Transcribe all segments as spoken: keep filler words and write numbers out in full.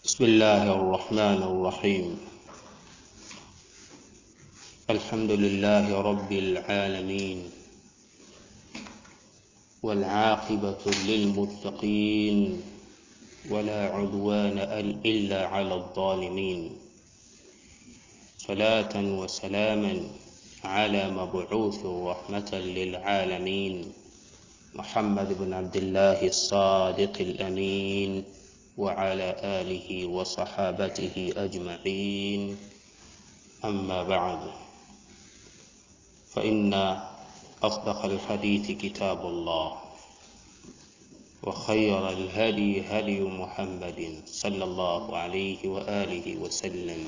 بسم الله الرحمن الرحيم. الحمد لله رب العالمين، والعاقبة للمتقين، ولا عدوان إلا على الظالمين. صلاة وسلاما على مبعوث رحمة للعالمين، محمد بن عبد الله الصادق الأمين، وعلى آله وصحابته أجمعين. أما بعد، فإن أصدق الحديث كتاب الله، وخير الهدي هدي محمد صلى الله عليه وآله وسلم،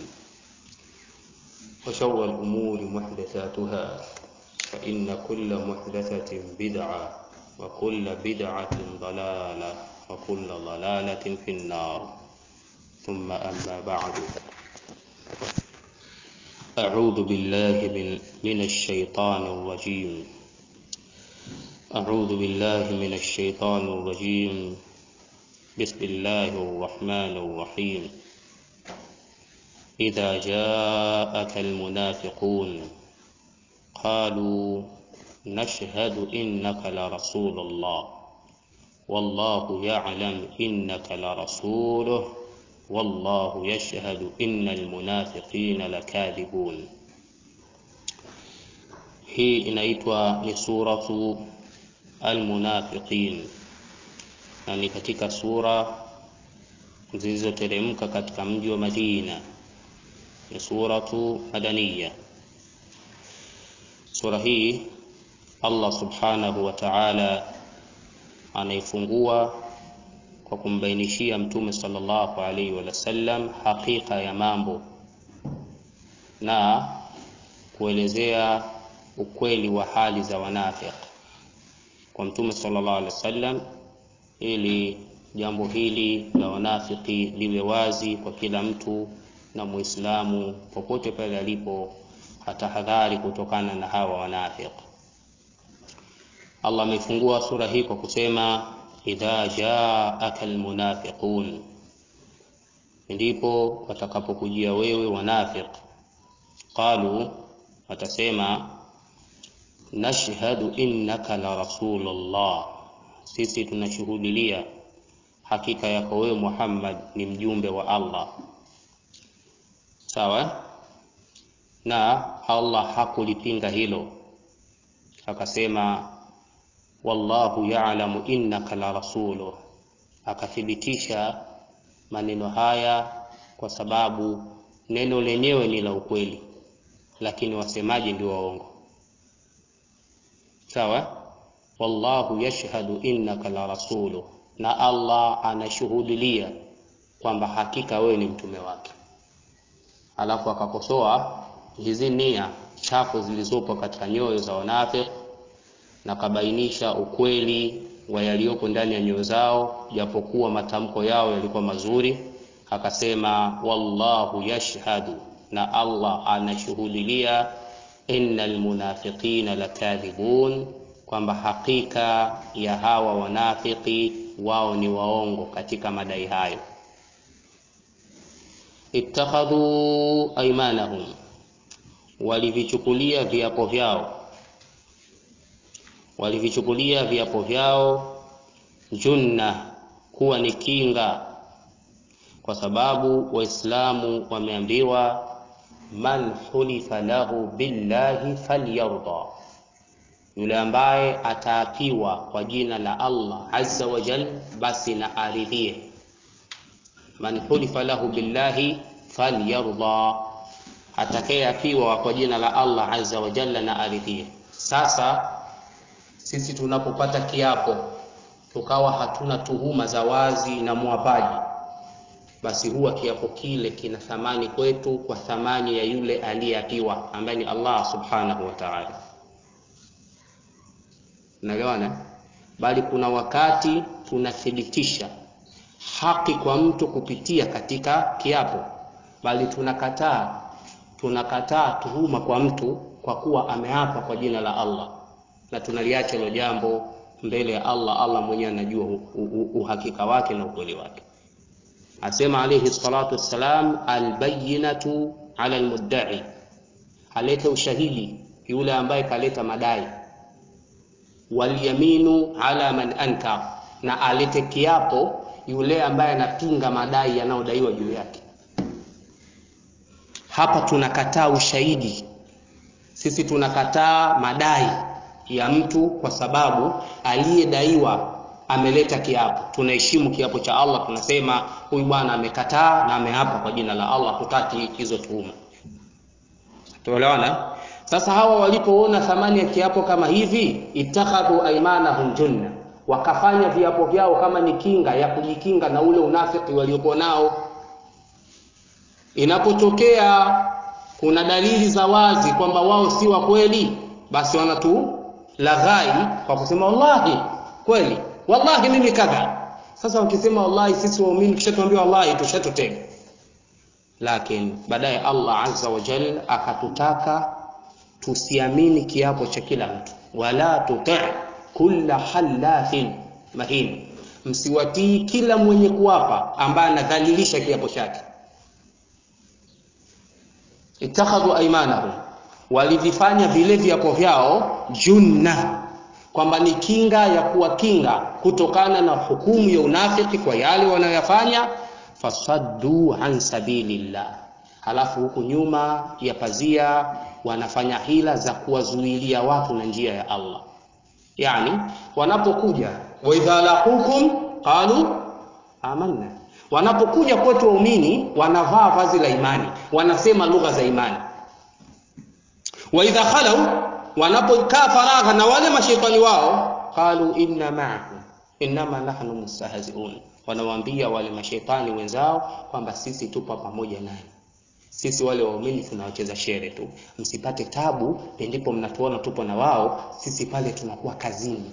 وشر الأمور محدثاتها، فإن كل محدثة بدعة، وكل بدعة ضلالة، وكل ضلالة في النار. ثم أما بعد، أعوذ بالله من الشيطان الرجيم أعوذ بالله من الشيطان الرجيم بسم الله الرحمن الرحيم. إذا جاءك المنافقون قالوا نشهد إنك لرسول الله والله يعلم إنك لرسوله والله يشهد إن المنافقين لكاذبون. Hii inaitwa ni suratu Al-Munafiqin, na ni katika sura zilizoteremka katika mji wa Madina. Ni suratu madaniya. Sura hii Allah subhanahu wa ta'ala anaifungua kwa kumbainishia Mtume sallallahu alaihi wa sallam hakika ya mambo na kuelezea ukweli wa hali za wanafiki kwa Mtume sallallahu alaihi wasallam, ili jambo hili la wanafiki liwe wazi kwa kila mtu na Muislamu popote pale alipo, hatahadhari kutokana na hawa wanafiki. Allah amefungua sura hii kwa kusema idha jaaka almunafiqun, ndipo watakapokujia wewe wanafiki. Qalu, watasema nashhadu innaka la rasulullah, sisi tunashuhudia hakika yako wewe Muhammad ni mjumbe wa Allah. Sawa? Na Allah hakulipinga hilo, akasema wallahu ya'lamu innaka la rasuluhu, akathibitisha maneno haya kwa sababu neno lenyewe ni la ukweli, lakini wasemaji ndio waongo. Sawa? Wallahu yashhadu innaka la rasuluhu, na Allah anashuhudia kwamba hakika wewe ni mtume wake. Alafu akakosoa hizi nia chafu zilizopo katika nyoyo za wanafiki na kabainisha ukweli wa yaliyoko ndani ya nyoyo zao, japokuwa matamko yao yalikuwa mazuri. Akasema wallahu yashhadu, na Allah anashuhudia, innal munafiqina lakadhibun, kwamba hakika ya hawa wanafiki wao ni waongo katika madai hayo. Ittakhadhu aymanahum, walivichukulia viapo vyao walivichukulia viapo vyao junna, kuwa ni kinga, kwa sababu Waislamu wameambiwa man hulifa lahu billahi falyarda, yule ambaye ataapiwa kwa jina la Allah azza wa jalla, basi na aridhie. Man hulifa lahu billahi falyarda, atakayeapiwa kwa jina la Allah azza wa jalla na aridhie. Sasa sisi tunapopata kiapo tukawa hatuna tuhuma za wazi na muapaji, basi huwa kiapo kile kina thamani kwetu kwa thamani ya yule aliyeapiwa ambaye ni Allah subhanahu wa ta'ala. Unaelewana? Bali kuna wakati tunathibitisha haki kwa mtu kupitia katika kiapo, bali tunakataa tunakataa tuhuma kwa mtu kwa kuwa ameapa kwa jina la Allah, na tunaliacha hilo jambo mbele ya Allah. Allah mwenyewe anajua uhakika wake na ukweli wake. Asema alayhi salatu wassalam, albayyinatu ala almudda'i, aleta ushahidi yule ambaye kaleta madai, walyaminu ala man ankar, na alete kiapo yule ambaye anapinga madai yanayodaiwa juu yake. Hapa tunakataa ushahidi, sisi tunakataa madai ya mtu kwa sababu aliyedaiwa ameleta kiapo. Tunaheshimu kiapo cha Allah, tunasema huyu bwana amekataa na ameapa kwa jina la Allah, tutaki hizo tuhuma. Tuelewana? Sasa hawa walipoona thamani ya kiapo kama hivi, ittakhadhu aymanahum junna, wakafanya viapo vyao kama ni kinga ya kujikinga na ule unafiki waliokuwa nao. Inapotokea kuna dalili za wazi kwamba wao si wa kweli, basi wanatu laghai kwa kusema wallahi kweli, wallahi mimi kadha. Sasa wakisema wallahi, sisi waumini kisha wallahi tushatutega. Lakini baadaye Allah azza wa jalla akatutaka tusiamini kiapo cha kila mtu, wala tuti' kulla halafin mahin, msiwatii kila mwenye kuapa ambaye anadhalilisha kiapo chake. Ittakhadhu aymanahum, walivifanya vile viapo vyao junna, kwamba ni kinga ya kuwakinga kutokana na hukumu ya unafiki kwa yale wanayofanya. Fasaddu an sabilillah, halafu huku nyuma ya pazia wanafanya hila za kuwazuilia watu na njia ya Allah. Yani wanapokuja wa idha laqukum qalu amanna, wanapokuja kwetu waumini wanavaa vazi la imani, wanasema lugha za imani. Wa idha khalu, wanapokaa faragha na wale mashaitani wao, qalu inna ma'akum inma nahnu mustahzi'un, wanawaambia wale mashaitani wenzao kwamba sisi tupo pamoja naye, sisi wale waumini tunawacheza shere tu, msipate tabu ndipo mnatuona tupo na wao, sisi pale tunakuwa kazini.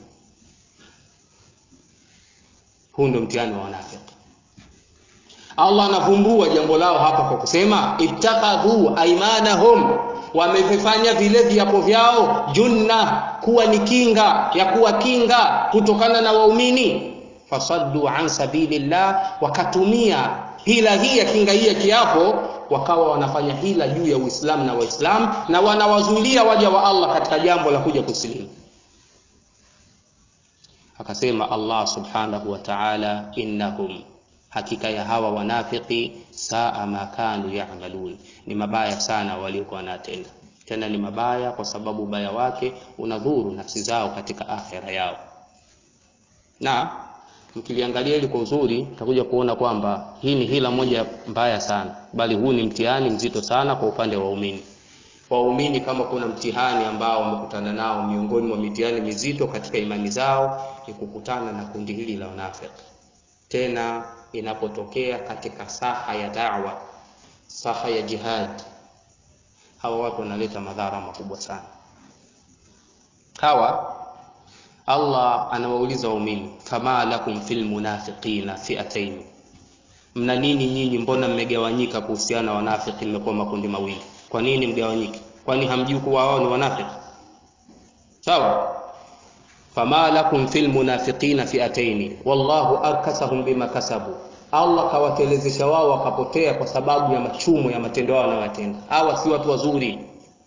Huu ndio mtihani wa wanafiki. Allah anavumbua jambo lao hapa kwa kusema ittakhadhu aymanahum, wamefanya vile viapo vyao junna, kuwa ni kinga ya kuwa kinga kutokana na waumini. Fasaddu an sabilillah, wakatumia hila hii ya kinga hii ya kiapo, wakawa wanafanya hila juu ya Uislamu na Waislamu, na wanawazuilia waja wa Allah katika jambo la kuja kusilimu. Akasema Allah subhanahu wa ta'ala, innahum, hakika ya hawa wanafiki, saa ma kanu ya'malun, ni mabaya sana waliokuwa wanatenda. Tena ni mabaya kwa sababu ubaya wake unadhuru nafsi zao katika akhira yao. Na mkiliangalia hili kwa uzuri, tutakuja kuona kwamba hii ni hila moja mbaya sana, bali huu ni mtihani mzito sana kwa upande wa waumini. Waumini kama kuna mtihani ambao wamekutana nao miongoni mwa mitihani mizito katika imani zao, ni kukutana na kundi hili la wanafiki. Tena inapotokea katika saha ya da'wa, saha ya jihad, hawa watu wanaleta madhara makubwa sana. Hawa Allah anawauliza waumini, fama lakum fil munafiqina fi'atayn, mna nini nyinyi, mbona mmegawanyika kuhusiana na wanafiki, mmekuwa makundi mawili? Kwa nini mgawanyike? Kwani hamjui kuwa wao ni wanafiki? Sawa. Fama lakum fil munafiqina fi'atayn wallahu arkasahum bima kasabu, Allah kawatelezesha wao wakapotea kwa sababu ya machumo ya matendo yao wanayotenda. Hawa si watu wazuri.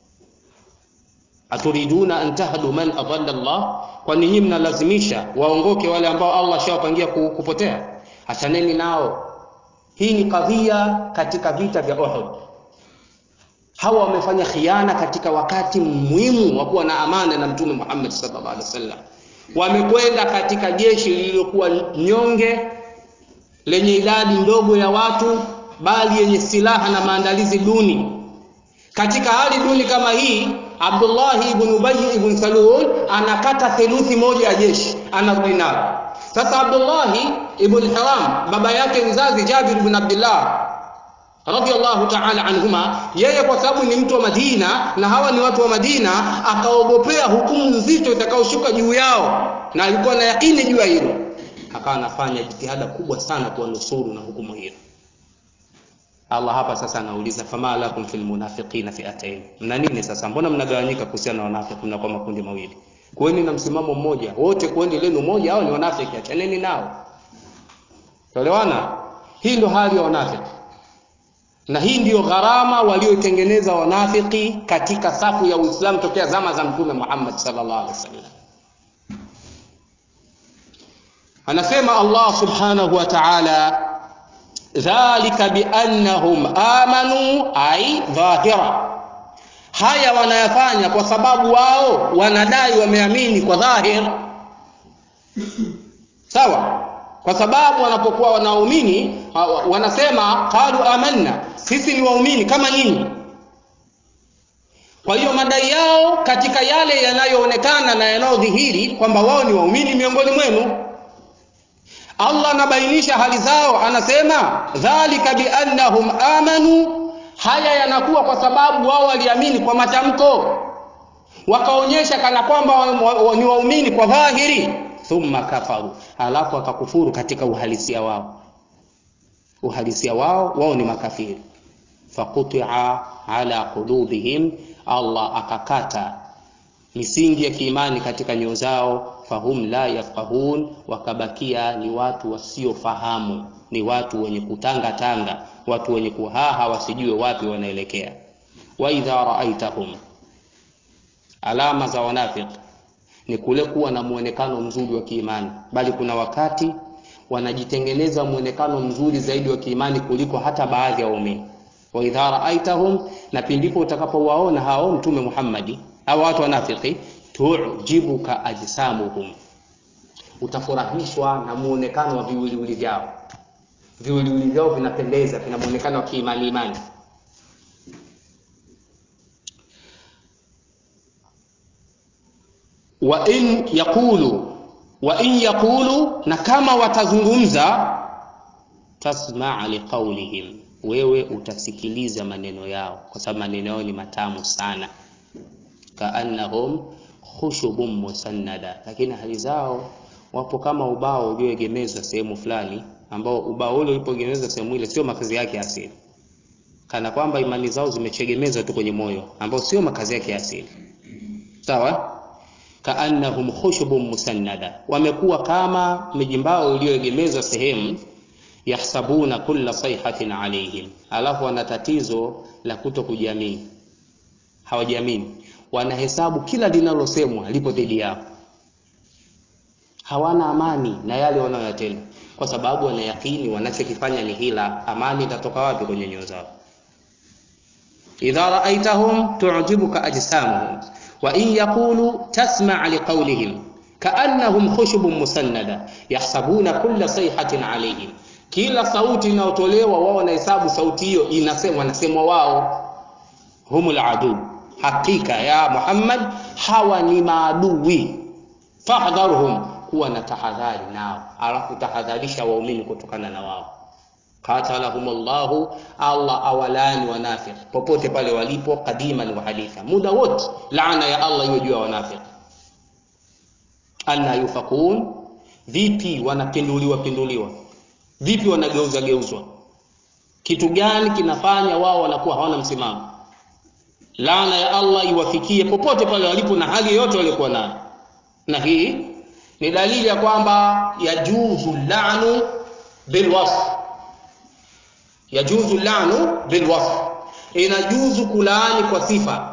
Aturiduna an tahdu man adalla Allah, kwa nini mnalazimisha waongoke wale ambao Allah shawapangia kupotea? Achaneni nao. Hii ni kadhia katika vita vya Uhud. Hawa wamefanya khiana katika wakati muhimu wa kuwa na amana na Mtume Muhammad sallallahu alaihi wasallam. Wamekwenda katika jeshi lililokuwa nyonge, lenye idadi ndogo ya watu, bali yenye silaha na maandalizi duni. Katika hali duni kama hii, Abdullah ibn Ubay ibn Salul anakata theluthi moja ya jeshi, anarudi nalo. Sasa Abdullah ibn Haram, baba yake mzazi Jabir ibn Abdullah radiyallahu ta'ala anhuma, yeye kwa sababu ni mtu wa Madina na hawa ni watu wa Madina, akaogopea hukumu nzito itakayoshuka juu yao, na alikuwa na yakini juu ya hilo, akawa anafanya jitihada kubwa sana kuwanusuru na hukumu hiyo. Allah hapa sasa anauliza, fama lakum fil munafiqina fi'atayn, mna nini sasa, mbona mnagawanyika kuhusiana na wanafiki, mnakuwa makundi mawili? Kuweni na msimamo mmoja, wote kuweni lenu moja, hao ni wanafiki, achaneni nao. Tuelewana? Hii ndio hali ya wanafiki, na hii ndio gharama walioitengeneza wanafiki katika safu ya Uislamu tokea zama za Mtume Muhammad sallallahu alaihi wasallam. Anasema Allah subhanahu wa ta'ala, dhalika biannahum amanu ay dhahira, haya wanayafanya kwa sababu wao wanadai wameamini kwa dhahir. Sawa, kwa sababu wanapokuwa wanaamini wanasema qalu amanna, sisi ni waumini kama nyinyi. Kwa hiyo madai yao katika yale yanayoonekana na yanayodhihiri kwamba wao ni waumini miongoni mwenu. Allah anabainisha hali zao, anasema dhalika biannahum amanu, haya yanakuwa kwa sababu wao waliamini kwa matamko, wakaonyesha kana kwamba ni waumini kwa dhahiri, thumma kafaru, halafu akakufuru katika uhalisia wao. Uhalisia wao wao ni makafiri. Faquti'a ala qulubihim, Allah akakata misingi ya kiimani katika nyoyo zao. Fahum la yafqahun, wakabakia ni watu wasiofahamu, ni watu wenye kutanga tanga, watu wenye kuhaha wasijue wapi wanaelekea. Wa idha ra'aitahum, alama za wanafiki ni kule kuwa na muonekano mzuri wa kiimani, bali kuna wakati wanajitengeneza muonekano mzuri zaidi wa kiimani kuliko hata baadhi ya waumini. Wa idha ra'aitahum, na pindipo utakapowaona hao Mtume Muhammadi au watu wanafiki, tu'jibuka ajsamuhum, utafurahishwa na muonekano wa viwiliwili vyao. Viwiliwili vyao vinapendeza, vina muonekano wa kiimani imani. Wa in yaqulu, wa in yaqulu, na kama watazungumza, tasma' liqaulihim, wewe utasikiliza maneno yao, kwa sababu maneno yao ni matamu sana. Kaannahum khushubun musannada, lakini hali zao wapo kama ubao ulioegemezwa sehemu fulani, ambao ubao ule ulipoegemezwa sehemu ile sio makazi yake asili, kana kwamba imani zao zimechegemezwa tu kwenye moyo ambao sio makazi yake asili. Sawa? Kaannahum khushubun musannada, wamekuwa kama mijimbao iliyoegemezwa sehemu. Yahsabuna kulla sayhatin alayhim, alafu wana tatizo la kutokujiamini, hawajiamini, wanahesabu kila linalosemwa lipo dhidi yao. Hawana amani na yale wanayotenda, kwa sababu wanayakini wanachokifanya ni hila. Amani itatoka wapi kwenye nyoyo zao? Idha ra'aitahum tu'jibuka ajsamuhum wa in yaqulu tasma' liqawlihim ka'annahum khushubun musannada yahsabuna kulla sayhatin alayhim, kila sauti inayotolewa wao wanahesabu sauti hiyo inasema, wanasemwa wao. Humul adu, hakika ya Muhammad hawa ni maadui. Fahdharhum, kuwa na tahadhari nao, alafu tahadharisha waumini kutokana na wao. Qatalahumullahu, Allah awalani wanafiki popote pale walipo, qadiman wa haditha, muda wote laana ya Allah iwe juu ya wanafiki. Anna yufakun, vipi wanapinduliwa pinduliwa, vipi wanageuza geuzwa, kitu gani kinafanya wao wanakuwa hawana msimamo? Laana ya Allah iwafikie popote pale walipo na hali yote waliokuwa nayo. Na hii ni dalili ya kwamba yajuzu la'nu bilwasf, yajuzu la'nu bilwasf, inajuzu kulaani kwa sifa.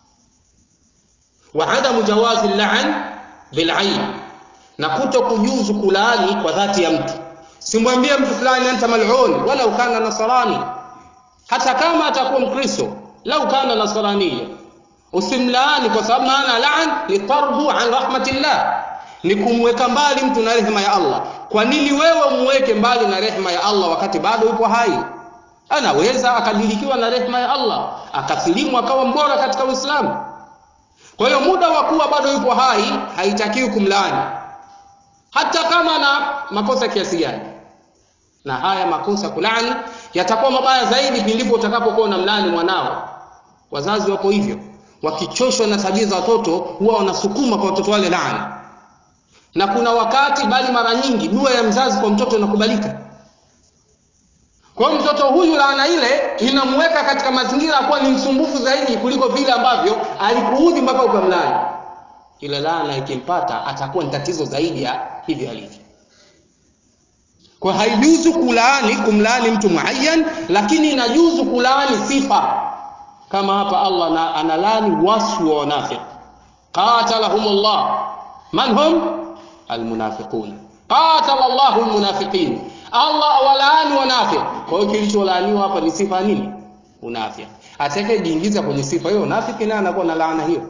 Wa adamu jawazi al-la'n bil'ayn, na kuto kujuzu kulaani kwa dhati ya mtu. Simwambie mtu fulani anta mal'un wala ukana nasrani, hata kama atakuwa Mkristo, lau kana nasraniya, usimlaani, kwa sababu maana la'an ni tarbu an rahmatillah, ni kumweka mbali mtu na rehema ya Allah. Kwa nini wewe umweke mbali na rehema ya Allah wakati bado yupo hai? Anaweza akadilikiwa na rehema ya Allah, akasilimu akawa mbora katika Uislamu. Kwa hiyo muda wa kuwa bado yupo hai haitakiwi kumlaani, hata kama na makosa kiasi gani. Na haya makosa kulaani yatakuwa mabaya zaidi pindipo utakapokuwa unamlaani mwanao. Wazazi wako hivyo, wakichoshwa na tabia za watoto huwa wanasukuma kwa watoto wale laana. Na kuna wakati, bali mara nyingi, dua ya mzazi kwa mtoto inakubalika. Kwa mtoto huyu laana ile inamweka katika mazingira kuwa ni msumbufu zaidi kuliko vile ambavyo alikuudhi mpaka ukamlaani. Ile laana ikimpata atakuwa ni tatizo zaidi ya hivi alivyo. Kwa haijuzu kulaani kumlaani mtu muayyan, lakini inajuzu kulaani sifa. Kama hapa Allah analani wasfu wa wanafiq, qatalahumullah. Man hum? Almunafiqun. Qatala Allahu almunafiqin. Allah walaani wanafiq. Kwa hiyo kilicholaaniwa hapa ni sifa nini? Unafiq. Atakayejiingiza kwenye sifa hiyo unafiki, na anakuwa na laana hiyo.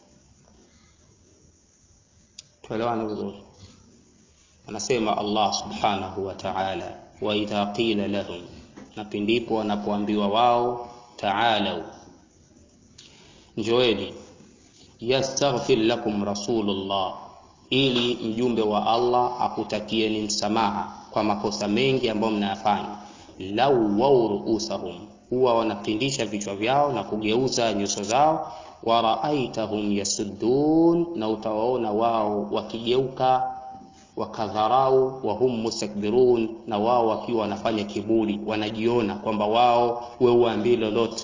Tuelewana vizuri. Anasema Allah subhanahu wa ta'ala, wa idha qila lahum, na pindipo wanapoambiwa wao, ta'alu, njoeni, yastaghfir lakum rasulullah, ili mjumbe wa Allah akutakieni msamaha kwa makosa mengi ambayo mnayafanya. Law wauruusahum, huwa wanapindisha vichwa vyao na kugeuza nyuso zao. Wa raaitahum yasuddun, na utawaona wao wakigeuka wakadharau. Wa hum mustakbirun, na wao wakiwa wanafanya kiburi, wanajiona kwamba wao wewe uambii lolote.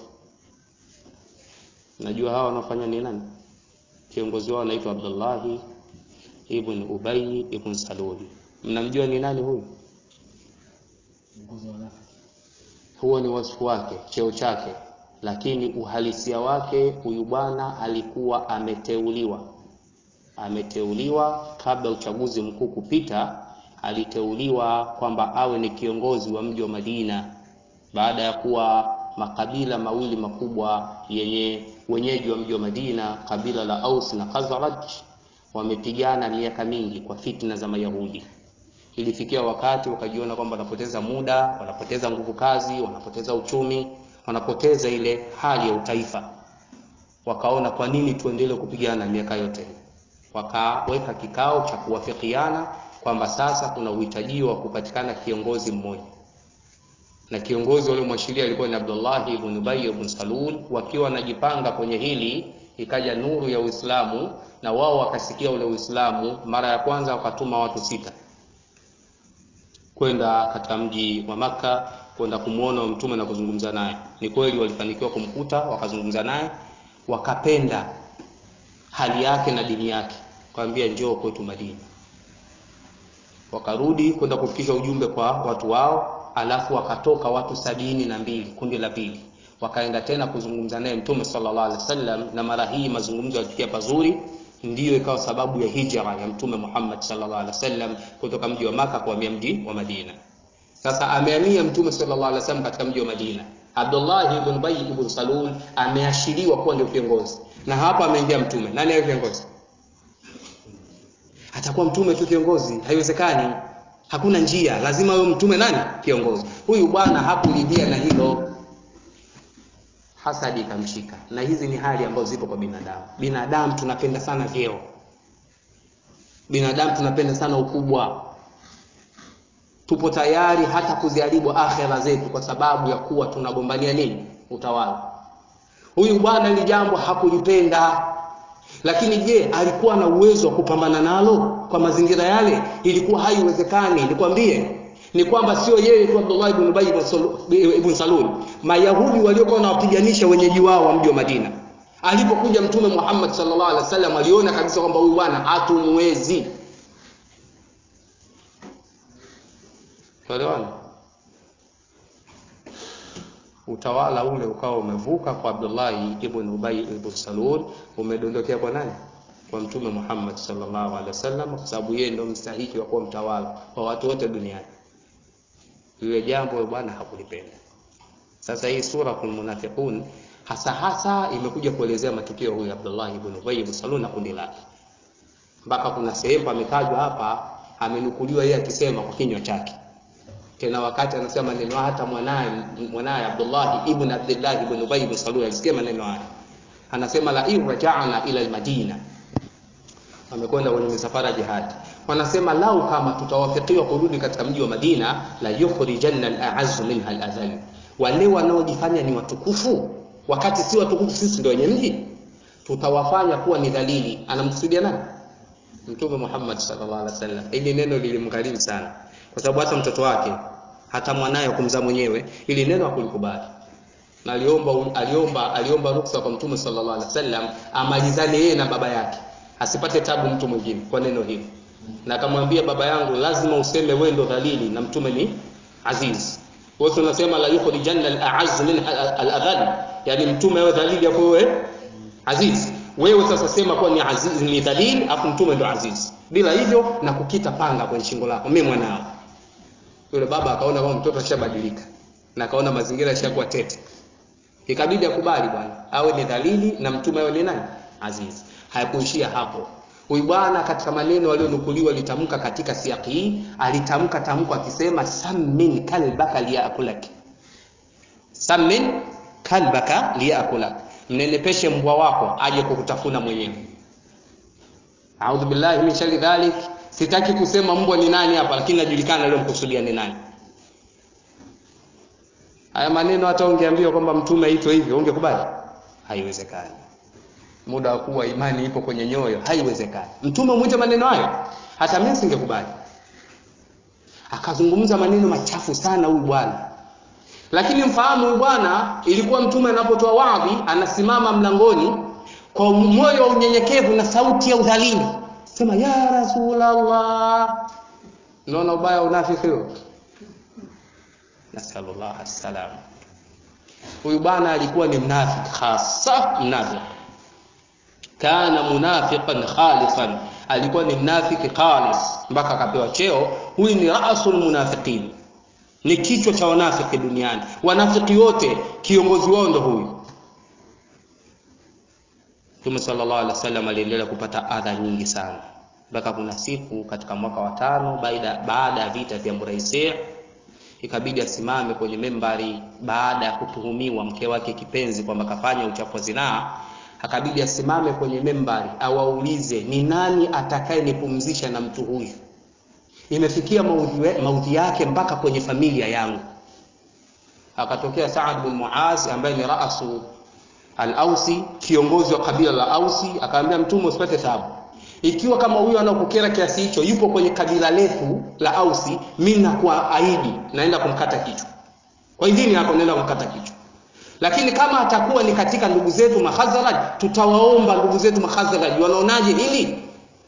Najua hao wanafanya ni nani? Kiongozi wao anaitwa Abdullah ibn Ubay ibn Salul. Mnamjua ni nani huyu? Huo ni wasifu wake, cheo chake, lakini uhalisia wake huyu bwana alikuwa ameteuliwa. Ameteuliwa kabla uchaguzi mkuu kupita, aliteuliwa kwamba awe ni kiongozi wa mji wa Madina, baada ya kuwa makabila mawili makubwa yenye wenyeji wa mji wa Madina, kabila la Aus na Khazraj, wamepigana miaka mingi kwa fitna za Mayahudi. Ilifikia wakati wakajiona kwamba wanapoteza muda, wanapoteza nguvu kazi, wanapoteza uchumi, wanapoteza ile hali ya utaifa. Wakaona kwa nini tuendelee kupigana miaka yote? Wakaweka kikao cha kuwafikiana kwamba sasa kuna uhitaji wa kupatikana kiongozi mmoja. Na kiongozi wale mwashiria alikuwa ni Abdullah ibn Ubay ibn Salul. Wakiwa wanajipanga kwenye hili, ikaja nuru ya Uislamu na wao wakasikia ule Uislamu. Mara ya kwanza wakatuma watu sita kwenda katika mji wa Makka kwenda kumuona mtume na kuzungumza naye. Ni kweli walifanikiwa kumkuta, wakazungumza naye, wakapenda hali yake na dini yake, kaambia njoo kwetu Madina. Wakarudi kwenda kufikisha ujumbe kwa watu wao, alafu wakatoka watu sabini na mbili, kundi la pili. Wakaenda tena kuzungumza naye mtume sallallahu alaihi wasallam, na mara hii mazungumzo yalifikia pazuri. Ndiyo ikawa sababu ya hijra ya mtume Muhammad sallallahu alaihi wasallam kutoka mji wa Makka kuhamia mji wa Madina. Sasa amehamia mtume sallallahu alaihi wasallam katika mji wa Madina. Abdullah ibn Ubay ibn Salul ameashiriwa kuwa ndio kiongozi, na hapa ameingia mtume. Nani awe kiongozi? Atakuwa mtume tu kiongozi? Haiwezekani. Hakuna njia, lazima awe mtume nani kiongozi. Huyu bwana hakuridhia na hilo, hasadi ikamshika. Na hizi ni hali ambazo zipo kwa binadamu. Binadamu tunapenda sana vyeo, binadamu tunapenda sana ukubwa. Tupo tayari hata kuziharibu akhera zetu kwa sababu ya kuwa tunagombania nini? Utawala. Huyu bwana ili jambo hakulipenda. Lakini je, alikuwa na uwezo wa kupambana nalo kwa mazingira yale? Ilikuwa haiwezekani. Nikwambie ni kwamba sio yeye tu Abdullah ibn Ubay ibn Salul, Mayahudi waliokuwa wanawapiganisha wenyeji wao wa mji wa Madina. Alipokuja mtume Muhammad sallallahu alaihi wasallam, aliona kabisa kwamba huyu bwana hatumwezi. Tuelewana? Utawala ule ukao umevuka kwa Abdullah ibn Ubay ibn Salul, umedondokea kwa nani? Kwa mtume Muhammad sallallahu alaihi wasallam, kwa sababu yeye ndio mstahiki wa kuwa mtawala kwa watu wote duniani. Ile jambo bwana hakulipenda. Sasa hii sura Al-Munafiqun hasa hasa imekuja kuelezea matukio huyu Abdullah ibn Ubay ibn Salul na kundi lake. Mpaka kuna sehemu ametajwa hapa, amenukuliwa yeye akisema kwa kinywa chake. Tena wakati anasema neno, hata mwanae mwanae Abdullah ibn Abdullah ibn Ubay ibn Salul alisikia maneno haya. Anasema la irja'na ila al-Madina. Amekwenda kwenye misafara jihad. Wanasema lau kama tutawafikiwa kurudi katika mji wa Madina, la yukhrijanna al-a'azzu minha al-adhall. Wale wanaojifanya ni watukufu wakati si watukufu, sisi ndio wenye mji, tutawafanya kuwa ni dhalili. Anamkusudia nani? Mtume Muhammad sallallahu alaihi wasallam. Hili neno lilimgharimu sana, kwa sababu hata mtoto wake, hata mwanae kumzaa mwenyewe, ili neno hakulikubali. Na aliomba aliomba aliomba ruksa kwa Mtume sallallahu alaihi wasallam amalizane yeye na baba yake, asipate tabu mtu mwingine kwa neno hili. na akamwambia baba yangu lazima useme wewe ndo dhalili na mtume ni aziz. Wewe unasema la yukhrijanna al-a'azz min al-adhall, yani mtume wewe dhalili hapo wewe aziz. Wewe sasa sema kwa ni aziz ni dhalili afu mtume ndo aziz. Bila hivyo na kukita panga kwenye shingo lako mimi mwanao. Yule baba akaona kama mtoto ashabadilika na akaona mazingira yashakuwa tete. Ikabidi akubali bwana awe ni dhalili na mtume awe ni nani? Aziz. Haikuishia hapo. Huyu bwana katika maneno walionukuliwa litamka katika siyaki hii, alitamka tamko akisema sammin kalbaka liyakulak. Sammin kalbaka liyakulak. Mnenepeshe mbwa wako aje kukutafuna mwenyewe. A'udhu billahi min sharri dhalik. Sitaki kusema mbwa ni nani hapa, lakini najulikana leo mkusudia ni nani. Haya maneno hata ungeambiwa kwamba mtume aitwe hivyo ungekubali? Haiwezekani. Muda wa kuwa imani ipo kwenye nyoyo, haiwezekani. Mtume mwite maneno hayo, hata mimi singekubali. Akazungumza maneno machafu sana huyu bwana. Lakini mfahamu huyu bwana ilikuwa mtume anapotoa waadhi anasimama mlangoni kwa moyo wa unyenyekevu na sauti ya udhalili. Sema ya Rasulullah. Unaona ubaya unafiki huo? Nasallallahu alaihi. Huyu bwana alikuwa ni mnafiki hasa mnafiki. Kana munafiqan khalisan, alikuwa ni mnafiki khalis mpaka akapewa cheo huyu ni raasul munafiqin, ni kichwa cha wanafiki duniani. Wanafiki wote kiongozi wao ndo huyu. Mtume sallallahu alaihi wasallam aliendelea kupata adha nyingi sana mpaka kuna siku katika mwaka wa tano baada baada ya vita vya Muraisi ikabidi asimame kwenye membari baada ya kutuhumiwa mke wake kipenzi kwamba kafanya uchafu wa zinaa. Akabidi asimame kwenye membari awaulize ni nani atakaye nipumzisha na mtu huyu. Imefikia maudhi, maudhi yake mpaka kwenye familia yangu. Akatokea Saad bin Muaz ambaye ni raasu al-Ausi, kiongozi wa kabila la Ausi, akamwambia mtume usipate taabu. Ikiwa kama huyu anakukera kiasi hicho yupo kwenye kabila letu la Ausi, mimi nakuwa aidi naenda kumkata kichwa. Kwa idhini yako naenda kumkata kichwa. Lakini kama atakuwa ni katika ndugu zetu Makhazraj, tutawaomba ndugu zetu Makhazraj wanaonaje hili?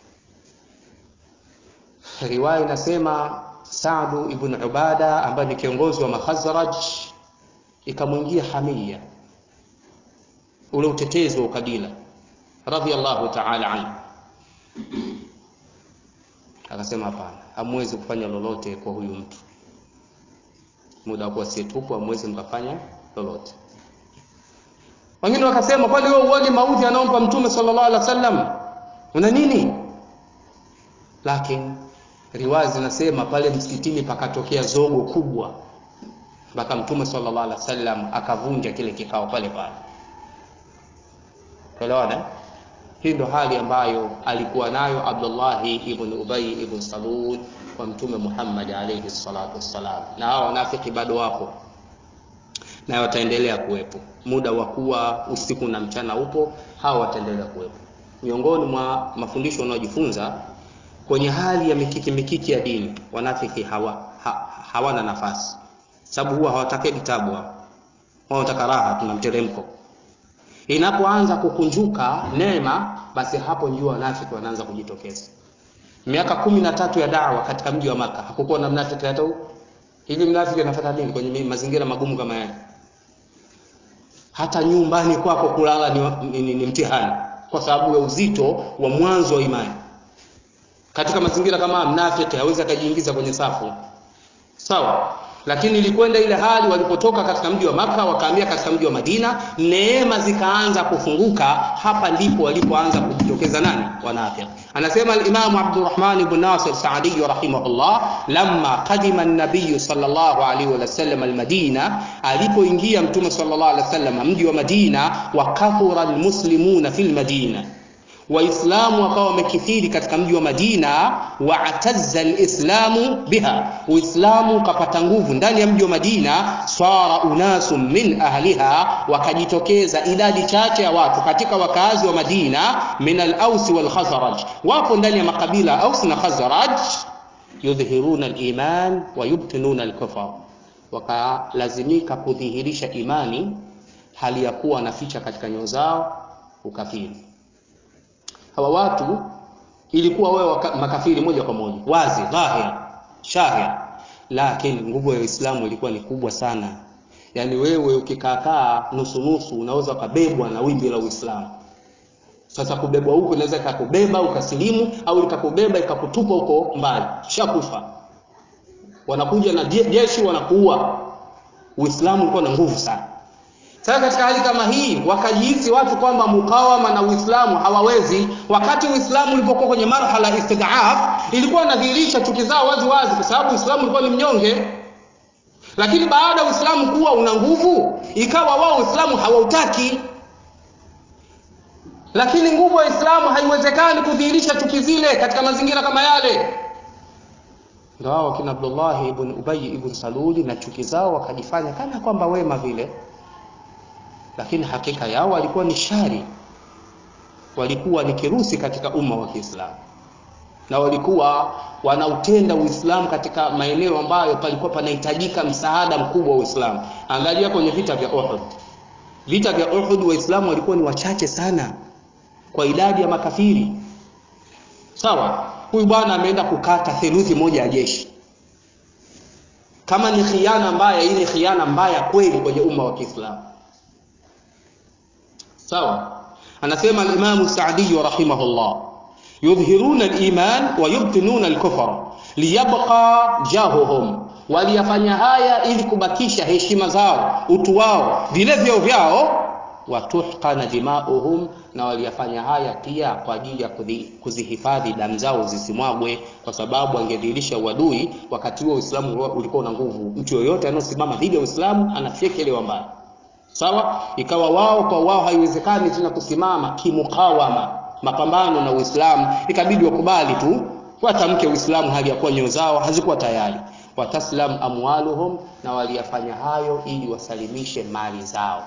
Riwaya inasema Saad ibn Ubada ambaye ni kiongozi wa Makhazraj ikamwingia hamia, ule utetezi wa kabila radhiyallahu ta'ala anhu. Akasema hapana, hamwezi kufanya lolote kwa huyu mtu. Muda kwa sisi tupo hamwezi mkafanya lolote. Wengine wakasema kwani wewe uone maudhi anaompa mtume sallallahu alaihi wasallam? Una nini? Lakini riwaya zinasema pale msikitini pakatokea zogo kubwa. Mpaka mtume sallallahu alaihi wasallam akavunja kile kikao pale pale. Elewana? Hii ndo hali ambayo alikuwa nayo Abdullah ibn Ubay ibn Salul kwa mtume Muhammad alayhi salatu wassalam. Na hao wanafiki bado wapo. Na wataendelea kuwepo. Muda wa kuwa usiku na mchana upo, hao wataendelea kuwepo. Miongoni mwa mafundisho wanaojifunza kwenye hali ya mikiki mikiki ya dini, wanafiki hawa ha, hawana nafasi. Sababu huwa hawataka kitabu hao. Wanataka raha tunamteremko. Inapoanza kukunjuka neema, basi hapo ndio wanafiki wanaanza kujitokeza. Miaka kumi na tatu ya da'wa katika mji wa Maka, hakukuwa na mnafiki hata huyo. Hivi mnafiki anafuata nini kwenye mazingira magumu kama haya? Hata nyumbani kwako kulala ni, ni, ni, ni mtihani kwa sababu ya uzito wa mwanzo wa imani. Katika mazingira kama mnafiki hawezi akajiingiza kwenye safu. Sawa? Lakini ilikwenda ile hali walipotoka katika mji wa Maka wakahamia katika mji wa Madina, neema zikaanza kufunguka. Hapa ndipo walipoanza kujitokeza nani? Wanafiki. Anasema al-Imam Abdurrahman ibn Nasir Saadi rahimahullah, lamma qadima an-nabiy sallallahu alayhi wa sallam al-Madina, alipoingia mtume sallallahu alayhi wa sallam mji wa Madina, wa kathura al-muslimuna fil Madina, waislamu wakawa wamekithiri katika mji wa Madina, wa atazza alislamu biha, uislamu ukapata nguvu ndani ya mji wa Madina. Sara unasum min ahliha, wakajitokeza idadi chache ya watu katika wakazi wa Madina, min al-Aus wal Khazraj, wapo ndani ya makabila Aus na Khazraj, yudhhiruna al-iman wa yubtinuna al-kufr, wakalazimika kudhihirisha imani hali ya kuwa naficha katika nyoyo zao ukafiri. Hawa watu ilikuwa wewe makafiri moja kwa moja, wazi dhahir shahir, lakini nguvu ya Uislamu ilikuwa ni kubwa sana. Yaani wewe ukikaakaa nusu nusu unaweza kubebwa na wimbi la Uislamu. Sasa kubebwa huko inaweza ikakubeba ukasilimu, au ikakubeba ikakutupa huko mbali, shakufa. Wanakuja na jeshi wanakuua. Uislamu ulikuwa na nguvu sana. Sasa katika hali kama hii wakajihisi watu kwamba mukawama na Uislamu hawawezi, wakati Uislamu ulipokuwa kwenye marhala istid'af ilikuwa inadhihirisha chuki zao wazi wazi, kwa sababu Uislamu ulikuwa ni mnyonge. Lakini baada ya Uislamu kuwa una nguvu, ikawa wao Uislamu hawautaki. Lakini nguvu ya Uislamu haiwezekani kudhihirisha chuki zile katika mazingira kama yale. Ndio hao kina Abdullah ibn Ubay ibn Salul na chuki zao wakajifanya kana kwamba wema vile, lakini hakika yao walikuwa ni shari, walikuwa ni kirusi katika umma wa Kiislamu, na walikuwa wanautenda Uislamu katika maeneo ambayo palikuwa panahitajika msaada mkubwa wa Uislamu. Angalia kwenye vita vya Uhud. Vita vya Uhud Waislamu walikuwa ni wachache sana kwa idadi ya makafiri. Sawa, huyu bwana ameenda kukata theluthi moja ya jeshi. Kama ni khiana mbaya, hii ni khiana mbaya kweli kwenye umma wa Kiislamu. Sawa, anasema al-Imam Sa'di rahimahullah, yudhhiruna al-iman wa yubtinuna al-kufra liyabqa jahuhum, waliyafanya haya ili kubakisha heshima zao, utu wao, vile vyao vyao, watuhqana dima'uhum, na waliyafanya haya pia kwa ajili ya kuzihifadhi damu zao zisimwagwe, kwa sababu angedhihirisha uadui wakati huo Uislamu ulikuwa na nguvu. Mtu yoyote anaosimama dhidi ya Uislamu anafyekelewa mbali. Sawa, ikawa wao kwa wao haiwezekani tena kusimama kimukawama mapambano na Uislamu, ikabidi wakubali tu watamke Uislamu hali ya kuwa nyoyo zao hazikuwa tayari. Wataslam amwaluhum, na waliyafanya hayo ili wasalimishe mali zao,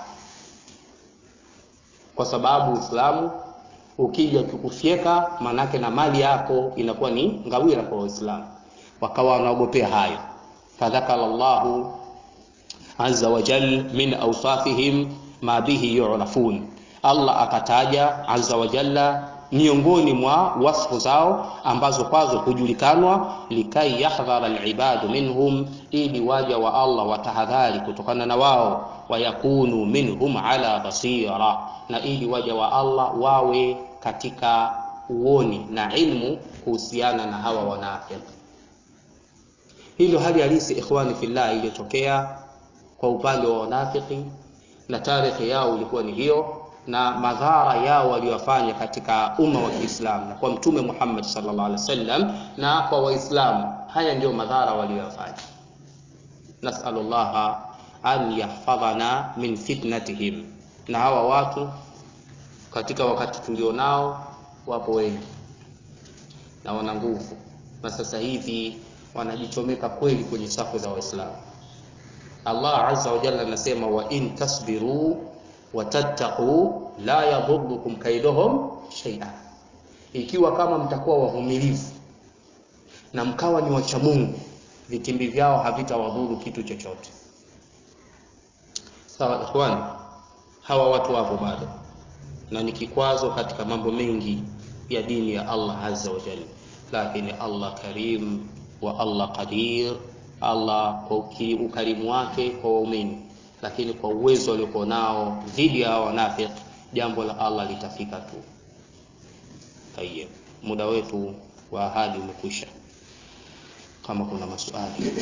kwa sababu Uislamu ukija kukufyeka manake na mali yako inakuwa ni ngawira kwa Uislamu. Wakawa wanaogopea hayo. Fadhakara Allahu azza wa jalla min awsafihim ma bihi yu'rafun, Allah akataja azza wa jalla miongoni mwa wasfu zao ambazo kwazo hujulikanwa, likai yahdhara alibadu minhum, ili waja wa Allah watahadhari kutokana na wao, wayakunu minhum ala basira, na ili waja wa Allah wawe katika uoni na ilmu kuhusiana na hawa wanafiki. Hilo hali halisi ikhwani fillah iliyotokea kwa upande wa wanafiki, na tarehe yao ilikuwa ni hiyo, na madhara yao waliyofanya katika umma wa Kiislamu na kwa Mtume Muhammad sallallahu alaihi wasallam na kwa Waislamu. Haya ndio madhara waliyofanya. Nas'alullah an yahfadhana min fitnatihim. Na hawa watu katika wakati tulionao wapo wengi na wana nguvu, na sasa hivi wanajichomeka kweli kwenye safu za Waislamu. Allah azza wa jalla anasema, wa in tasbiru wa tattaqu la yadhurrukum kaiduhum shay'a, ikiwa kama mtakuwa wavumilivu na mkawa ni wacha Mungu, vitimbi vyao havitawadhuru kitu chochote. Sawa ikhwani, hawa watu wapo bado na ni kikwazo katika mambo mengi ya dini ya Allah azza wa jalla, lakini Allah karim wa Allah qadir. Allah kwa ukarimu wake kwa waumini, lakini kwa uwezo aliokuwa nao dhidi ya wanafiki, jambo la Allah litafika tu. Tayeb, muda wetu wa ahadi umekwisha. Kama kuna maswali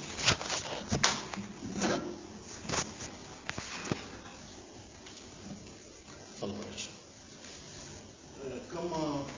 kama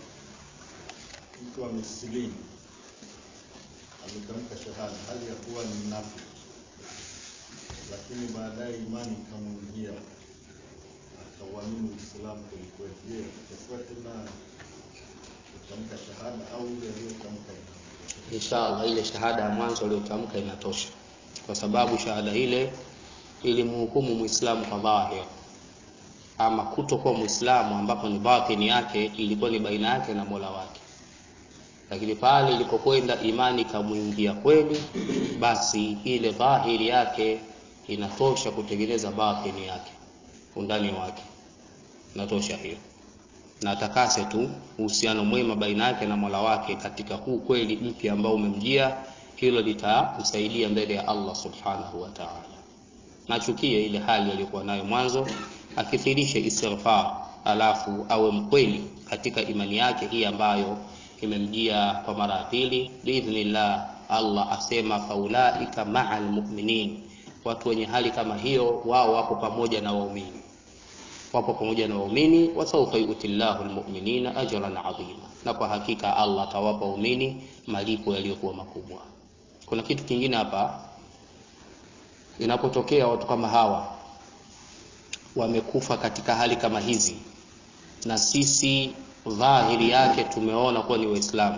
mtu amesilimu ametamka shahada hali ya kuwa ni mnafiki, lakini baadaye imani ikamwingia akauamini Uislamu kweli, je, atakuwa tena kutamka shahada au ile aliyotamka? Inshallah ile shahada ya mwanzo aliyotamka inatosha, kwa sababu shahada ile ilimhukumu Muislamu kwa dhahir. Ama kutokuwa Muislamu ambapo ni batini yake ilikuwa ni baina yake na Mola wake, lakini pale ilipokwenda imani kamuingia kweli, basi ile dhahiri yake inatosha kutengeneza batini yake, undani wake inatosha hiyo. na atakase tu uhusiano mwema baina yake na Mola wake katika huu kweli mpya ambao umemjia, hilo litamsaidia mbele ya Allah subhanahu wa ta'ala. Nachukie ile hali aliyokuwa nayo mwanzo, akithirishe istighfar, alafu awe mkweli katika imani yake hii ambayo imemjia kwa mara ya pili. Biidhnillah, Allah asema faulaika ma'al mu'minin, watu wenye hali kama hiyo wao wapo pamoja na waumini, wapo pamoja na waumini. Wasawfa yu'tillahu almu'minina ajran 'azima, na kwa hakika Allah atawapa waumini malipo yaliyokuwa makubwa. Kuna kitu kingine hapa, inapotokea watu kama hawa wamekufa katika hali kama hizi, na sisi dhahiri yake tumeona kuwa ni Waislamu,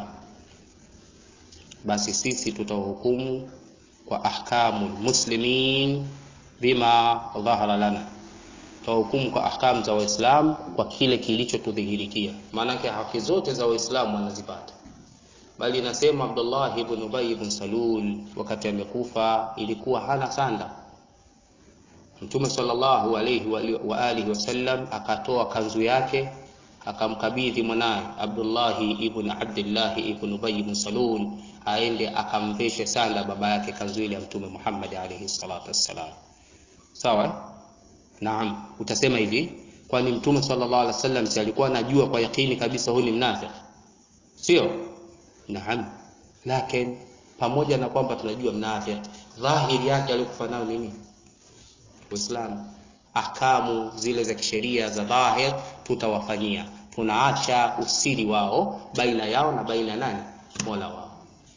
basi sisi tutahukumu kwa ahkamul muslimin bima dhahara lana, tutahukumu kwa ahkamu za Waislamu kwa kile kilichotudhihirikia. Maana yake haki zote za Waislamu wanazipata, bali nasema Abdullah ibn Ubay ibn Salul wakati amekufa ilikuwa hana sanda. Mtume sallallahu alayhi wa alihi wasallam akatoa kanzu yake akamkabidhi mwanae Abdullah ibn Abdullah ibn Ubay ibn Salul aende akamveshe sanda baba yake kanzu ile ya Mtume Muhammad alayhi salatu wassalam. Sawa? Naam, utasema hivi, kwani Mtume sallallahu alayhi wasallam si alikuwa anajua kwa yakini kabisa huyu ni mnafiki? Sio? Naam. Lakini pamoja na kwamba tunajua mnafiki, dhahiri yake alikufa nayo nini? Uislamu. Ahkamu zile za kisheria za dhahir tutawafanyia, tunaacha usiri wao baina yao na baina nani? Mola wao.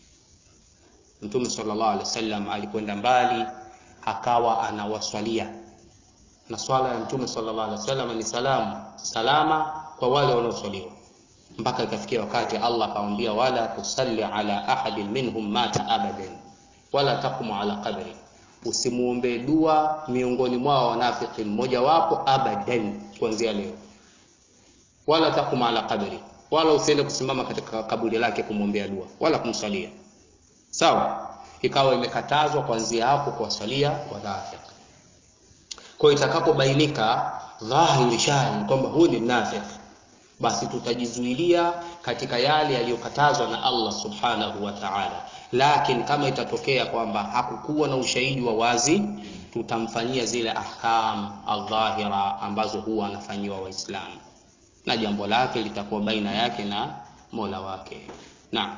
Mtume sallallahu alaihi wasallam alikwenda mbali akawa anawaswalia, na swala ya Mtume sallallahu alaihi wasallam ni salamu salama kwa wale wanaoswaliwa, mpaka ikafikia wakati Allah akamwambia wala tusalli ala ahadin minhum mata abadan wala taqum ala qabri, usimuombe dua miongoni mwao wanafiki mmoja wapo abadan, kuanzia leo. Wala taqum ala qabri, wala usiende kusimama katika kaburi lake kumwombea dua wala kumsalia. Sawa? Ikawa imekatazwa kuanzia hapo kuwasalia wanafiki. Kwa itakapobainika dhahiri shani kwamba huyu ni mnafiki, basi tutajizuilia katika yale yaliyokatazwa na Allah subhanahu wa ta'ala. Lakini kama itatokea kwamba hakukuwa na ushahidi wa wazi, tutamfanyia zile ahkam al-dhahira ambazo huwa anafanyiwa Waislamu, na jambo lake litakuwa baina yake na Mola wake. Naam.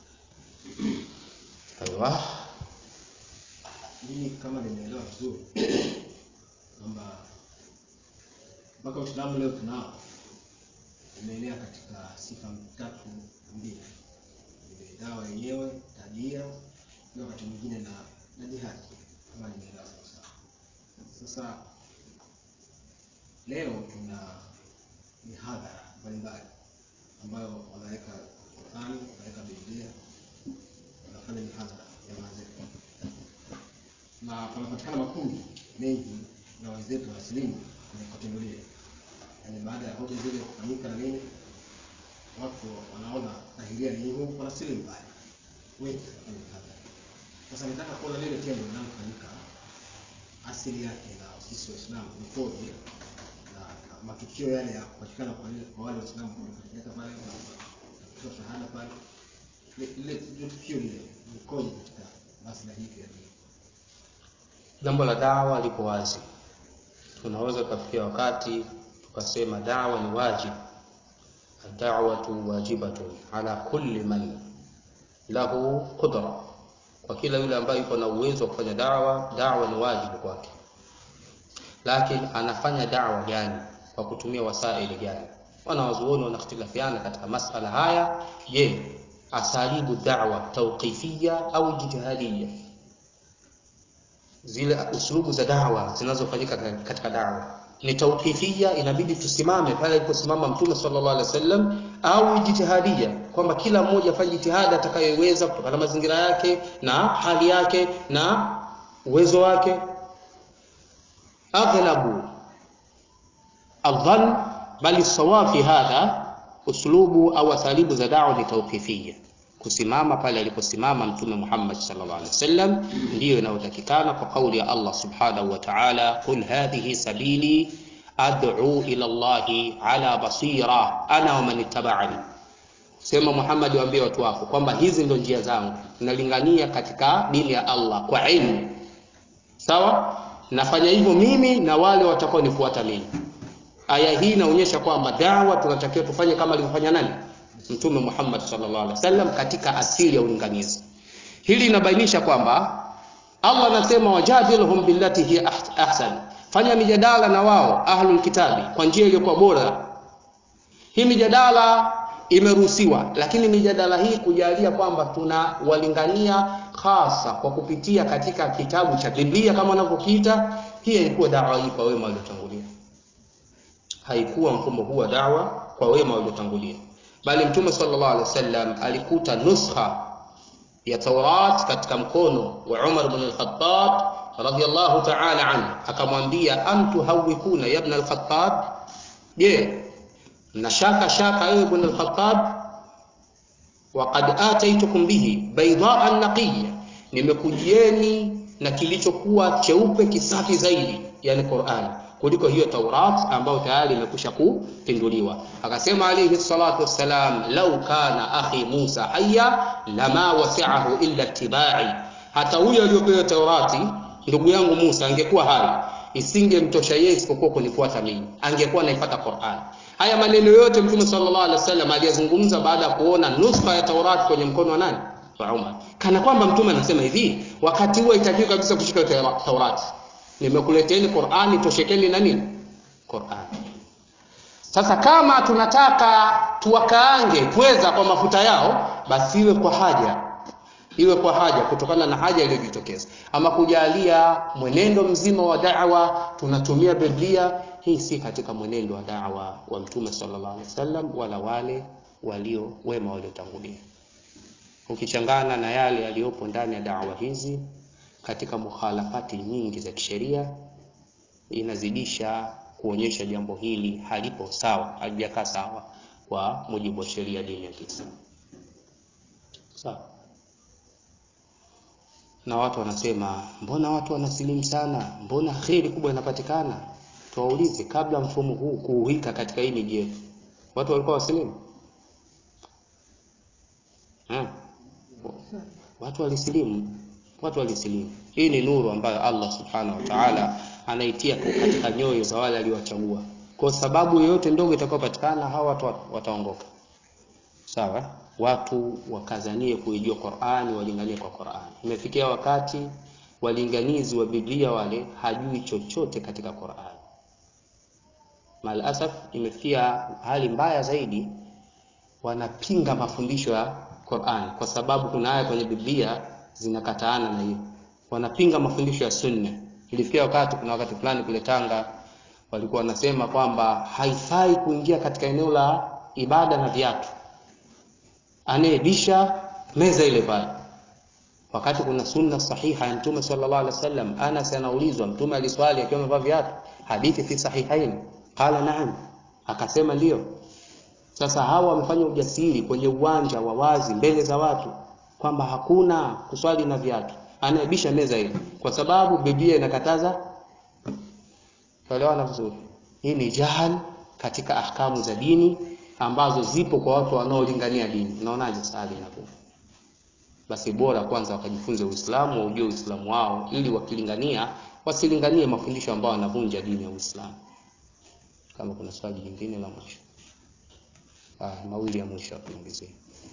Aiwa. Mimi kama nimeelewa vizuri kwamba mpaka Uislamu leo tunao umeenea katika sifa tatu mbili, ile dawa yenyewe, tabia, na wakati mwingine na na jihad, kama nimeelewa sawa. Sasa leo tuna mihadhara mbalimbali ambayo wanaweka Qur'ani, wanaweka Biblia, wanafanya mihadhara ya mazetu, na panapatikana makundi mengi na wenzetu wasilimu kwenye kutengulia. Yaani baada ya hoja zile kufanyika na nini, watu wanaona tahiria ni hivyo, wanasilimu pale wengi kwenye hadhara. Sasa nataka kuona lile tendo linalofanyika asili yake na sisi Waislamu mtoje, na matukio yale ya kupatikana kwa kwa wale Waislamu kutoka pale na kutoa shahada pale, ile tukio lile mkoje katika maslahi ya dini. Jambo la dawa liko wazi. Tunaweza kufikia wakati tukasema dawa ni wajibu. Ad-da'watu wajibatun ala kulli man lahu qudra, kwa kila yule ambaye yuko na uwezo wa kufanya dawa, dawa ni wajibu kwake. Lakini anafanya dawa gani? Kwa kutumia wasaili gani? Wanawazuoni wanakhtilafiana katika masala haya. Je, asalibu da'wa tawqifiyya au jihadiyya? Zile uslubu za da'wa zinazofanyika katika da'wa ni tawqifiyya, inabidi tusimame pale aliposimama Mtume sallallahu alaihi wasallam, au jihadiyya, kwamba kila mmoja afanye jitihada atakayoweza kutokana na mazingira yake na hali yake na uwezo wake. Aghlabu adhan bali sawafi hadha uslubu au asalibu za da'wa ni tawqifiyya, kusimama pale aliposimama Mtume Muhammad sallallahu alaihi wasallam ndiyo inayotakikana kwa kauli ya Allah subhanahu wa ta'ala, qul hadhihi sabili ad'u ila Allahi ala basira ana wa man ittaba'ani. Sema Muhammad, waambie watu wako kwamba hizi ndio njia zangu, nalingania katika dini ya Allah kwa ilmu. Sawa? Nafanya hivyo mimi na wale watakao nifuata mimi. Aya hii inaonyesha kwamba da'wa tunatakiwa tufanye kama alivyofanya nani? Mtume Muhammad sallallahu alaihi wasallam katika asili ya ulinganizi. Hili linabainisha kwamba Allah anasema wajadilhum billati hi ahsan. Fanya mijadala na wao ahlul kitabi kwa njia iliyokuwa bora. Hii mijadala imeruhusiwa, lakini mijadala hii kujalia kwamba tuna walingania hasa kwa kupitia katika kitabu cha Biblia kama wanavyokiita, hii ilikuwa da'wa hii kwa wema waliotangulia. Haikuwa mfumo huu wa da'wa kwa wema waliotangulia, bali Mtume sallallahu alaihi wasallam alikuta nuskha ya Taurat katika mkono wa Umar ibn al-Khattab radhiyallahu ta'ala anhu, akamwambia antu hawikuna ya ibn al-Khattab, je, na shaka shaka ewe ibn al-Khattab, waqad ataitukum bihi baydaan naqiyya, nimekujieni na kilichokuwa cheupe kisafi zaidi, yani Qur'an, kuliko hiyo Taurat ambayo tayari imekwisha kupinduliwa. Akasema alayhi salatu wassalam, law kana akhi Musa hayya lama wasi'ahu illa ittiba'i, hata huyo aliyopewa Taurati ndugu yangu Musa angekuwa hai, isingemtosha yeye isipokuwa kunifuata mimi, angekuwa anaifuata Qur'an. Haya maneno yote Mtume sallallahu alaihi wasallam aliyazungumza baada ya kuona nuskha ya Taurati kwenye mkono wa nani? Wa Umar. Kana kwamba Mtume anasema hivi, wakati huo itakiwa kabisa kushika Taurati. Nimekuleteeni Qur'ani, toshekeni na nini? Qur'an. Sasa kama tunataka tuwakaange pweza kwa mafuta yao, basi iwe kwa haja. Iwe kwa haja kutokana na haja iliyojitokeza. Ama kujalia mwenendo mzima wa da'wa tunatumia Biblia, hii si katika mwenendo wa da'wa wa Mtume sallallahu alaihi wasallam wala wale walio wema waliotangulia. Ukichangana na yale yaliyopo ndani ya da'wa hizi katika mukhalafati nyingi za kisheria, inazidisha kuonyesha jambo hili halipo sawa, halijakaa sawa kwa mujibu wa sheria dini ya Kiislamu. Sawa. Na watu wanasema, mbona watu wanasilimu sana? Mbona kheri kubwa inapatikana? Tuwaulize, kabla mfumo huu kuuhika katika hii miji yetu, watu walikuwa wasilimu? Hmm. Watu walisilimu. Watu walisilimu. Hii ni nuru ambayo Allah subhanahu wa ta'ala anaitia katika nyoyo za wale aliowachagua. Kwa sababu yoyote ndogo itakayopatikana, hawa watu wataongoka. Sawa? Watu wakazanie kuijua Qur'ani, walinganie kwa Qur'ani. Imefikia wakati walinganizi wa Biblia wale hajui chochote katika Qur'ani. Mal asaf, imefikia hali mbaya zaidi, wanapinga mafundisho ya Qur'ani kwa sababu kuna aya kwenye Biblia zinakataana na hiyo. Wanapinga mafundisho ya Sunna. Ilifikia wakati, kuna wakati fulani kule Tanga walikuwa wanasema kwamba haifai kuingia katika eneo la ibada na viatu, anayebisha meza ile pale, wakati kuna sunna sahiha ya Mtume sallallahu alaihi wasallam. Anas anaulizwa, Mtume aliswali akiwa amevaa viatu, hadithi fi sahihain, qala na'am, akasema ndio. Sasa hawa wamefanya ujasiri kwenye uwanja wa wazi mbele za watu kwamba hakuna kuswali na viatu, anayebisha meza ile, kwa sababu Biblia inakataza. Tuelewana vizuri. Hii ni jahal katika ahkamu za dini ambazo zipo kwa watu wanaolingania dini. Unaonaje sasa inakuwa? Basi bora kwanza wakajifunze Uislamu, waujue Uislamu wao, ili wakilingania wasilinganie mafundisho ambayo yanavunja dini ya Uislamu. Kama kuna swali jingine la mwisho. Ah, mawili ya mwisho tuongezee.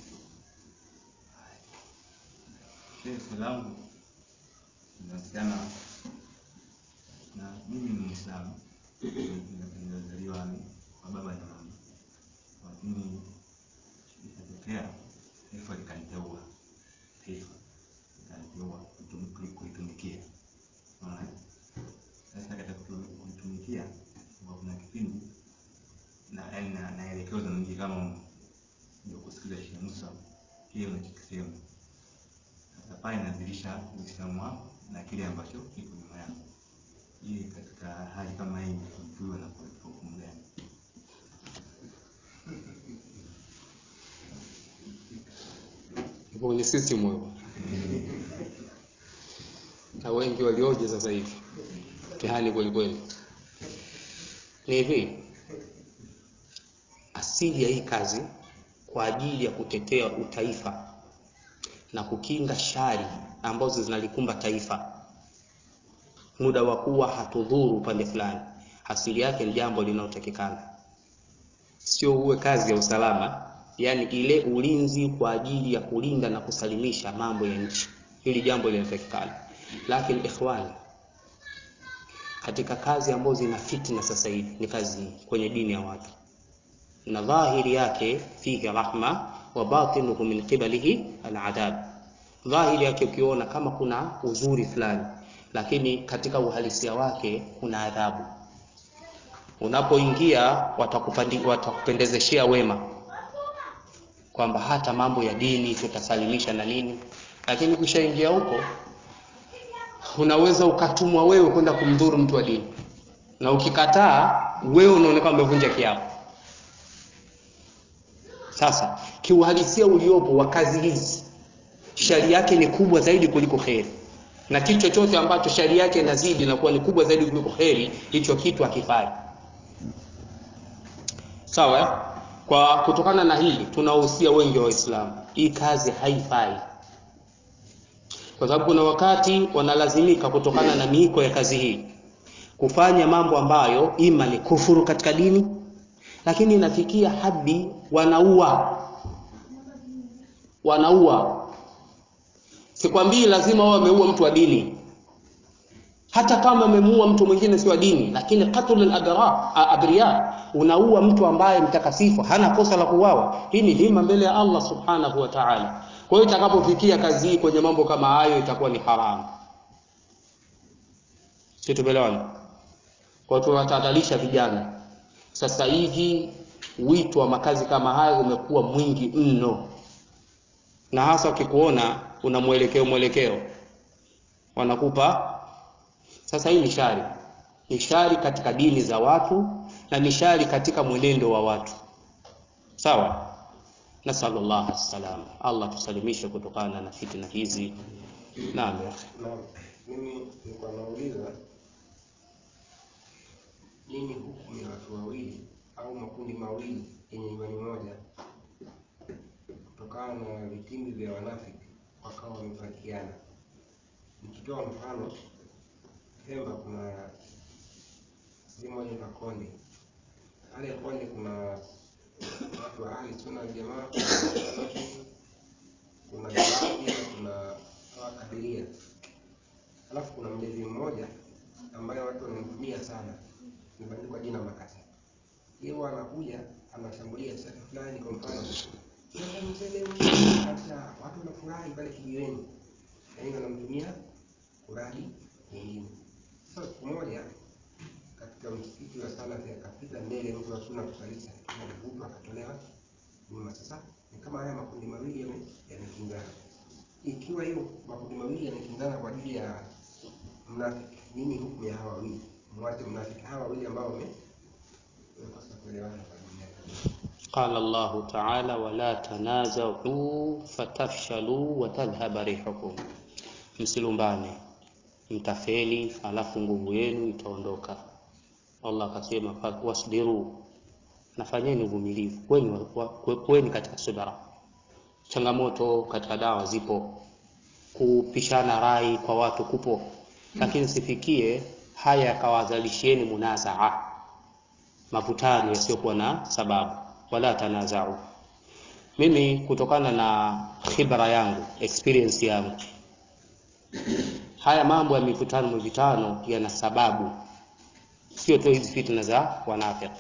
Salamu nasikiana na mimi ni Muislamu, nimezaliwa kwa baba na mama, lakini ikatokea taifa likaniteua, taifa likaniteua kuitumikia. Sasa katika kuitumikia kuna kipindi na na naelekezwa na mji kama ndio kusikiliza Sheikh Musa kile unachokisema. Sasa pale inadhihirisha Uislamu wako na kile ambacho kiko nyuma yako. Hii katika hali kama hii mtuwa na hukumu gani? Ipo ni sisi mwewe. Na wengi walioje sasa hivi. Mtihani kweli kweli. Ni hivi, asili ya hii kazi kwa ajili ya kutetea utaifa na kukinga shari ambazo zinalikumba taifa, muda wa kuwa hatudhuru upande fulani, asili yake ni jambo linalotakikana. Sio uwe kazi ya usalama, yani ile ulinzi kwa ajili ya kulinda na kusalimisha mambo ya nchi, hili jambo linatakikana. Lakini ikhwani, katika kazi ambazo zina fitna sasa hivi ni kazi kwenye dini ya watu, na dhahiri yake fihi rahma wa batinuhu min qibalihi al'adab. Dhahiri yake ukiona kama kuna uzuri fulani, lakini katika uhalisia wake kuna adhabu. Unapoingia watakupandi watakupendezeshea wema kwamba hata mambo ya dini tutasalimisha na nini, lakini ukishaingia huko unaweza ukatumwa wewe kwenda kumdhuru mtu wa dini, na ukikataa wewe unaonekana umevunja kiapo. Sasa kiuhalisia uliopo wa kazi hizi, shari yake ni kubwa zaidi kuliko khairi, na kitu chochote ambacho shari yake inazidi na kuwa ni kubwa zaidi kuliko khairi, hicho kitu hakifai. Sawa? Kwa kutokana na hili tunahusia wengi wa Waislamu, hii kazi haifai. Kwa sababu kuna wakati wanalazimika kutokana na miiko ya kazi hii kufanya mambo ambayo ima ni kufuru katika dini, lakini inafikia hadi wanaua wanaua sikwambii lazima wao wameua mtu wa dini, hata kama amemuua mtu mwingine si wa dini, lakini qatlul adra abriya, unaua mtu ambaye mtakasifu hana kosa la kuuawa, hii ni dhima mbele ya Allah subhanahu wa ta'ala. Kwa hiyo itakapofikia kazi hii kwenye mambo kama hayo itakuwa ni haramu. Sisi tumeelewana? Kwa tunatadhalisha vijana. Sasa hivi wito wa makazi kama hayo umekuwa mwingi mno, na hasa ukikuona una mwelekeo mwelekeo wanakupa. Sasa hii ni shari, ni shari katika dini za watu na ni shari katika mwenendo wa watu. Sawa? Nasallallahu alaihi Allah tusalimishe kutokana na fitna hizi. Naam. Naam, mimi nilikuwa nauliza nini hukumu ya watu wawili au makundi mawili yenye imani moja kutokana na vitimbi vya wanafiki wakawa wamefarikiana. Nikitoa mfano, Pemba kuna sehemu moja ya Konde. Pale Konde kuna watu wa ahli sunna wal jamaa, kuna baadhi kuna wakadiria. Alafu kuna mlezi mmoja ambaye watu wanamtumia sana, nimebandikwa jina Makasi. Yeye anakuja anashambulia sasa fulani, kwa mfano sasa mzee hata watu wanafurahi pale kijiweni, yaani anamtumia kuradi wengine. Sasa siku moja katika msikiti wa sala akapita mbele mtu wa sunna kusalisa, mtu akatolewa nyuma. Sasa ni kama haya makundi mawili yamekingana. Ikiwa hiyo makundi mawili yamekingana kwa ajili ya mnafiki, nini hukumu ya hawa wawili? Mwache mnafiki hawa wawili ambao wamekosa kuelewana kwa dunia. Qala Allah ta'ala wala tanaza'u fatafshalu wa tadhhaba rihukum, msilumbane mtafeli alafu nguvu yenu itaondoka. Allah akasema wasbiru, nafanyeni uvumilivu, kweni kweni katika subira. Changamoto katika dawa zipo, kupishana rai kwa watu kupo, lakini sifikie haya yakawazalishieni munazaa, mavutano yasiyokuwa na sababu. Wala tanaza'u, mimi kutokana na khibra yangu, experience yangu, haya mambo ya mivutano mivutano yana sababu, sio tu hizi fitna za wanafiki.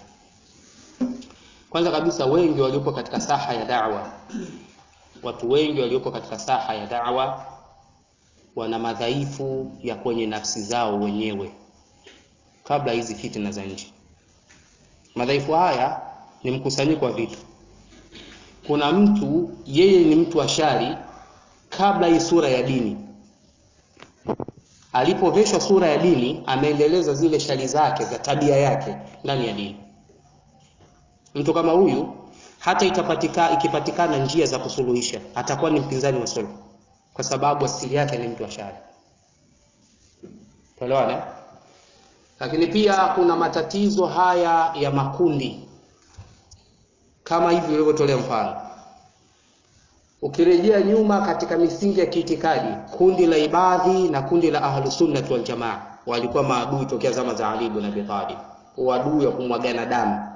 Kwanza kabisa, wengi waliopo katika saha ya da'wa, watu wengi waliopo katika saha ya da'wa wana madhaifu ya kwenye nafsi zao wenyewe kabla hizi fitna za nje. Madhaifu haya ni mkusanyiko wa vitu. Kuna mtu yeye ni mtu wa shari kabla hii sura ya dini, alipoveshwa sura ya dini ameendeleza zile shari zake za tabia yake ndani ya dini. Mtu kama huyu hata itapatika ikipatikana njia za kusuluhisha atakuwa ni mpinzani wa suluhu, kwa sababu asili yake ni mtu wa shari. Tuelewana? Lakini pia kuna matatizo haya ya makundi kama hivi nilivyotolea mfano. Ukirejea nyuma katika misingi ya kiitikadi, kundi la Ibadhi na kundi la Ahlus Sunnah wal Jamaa walikuwa maadui tokea zama za Ali ibn Abi Talib, uadui wa kumwagana damu,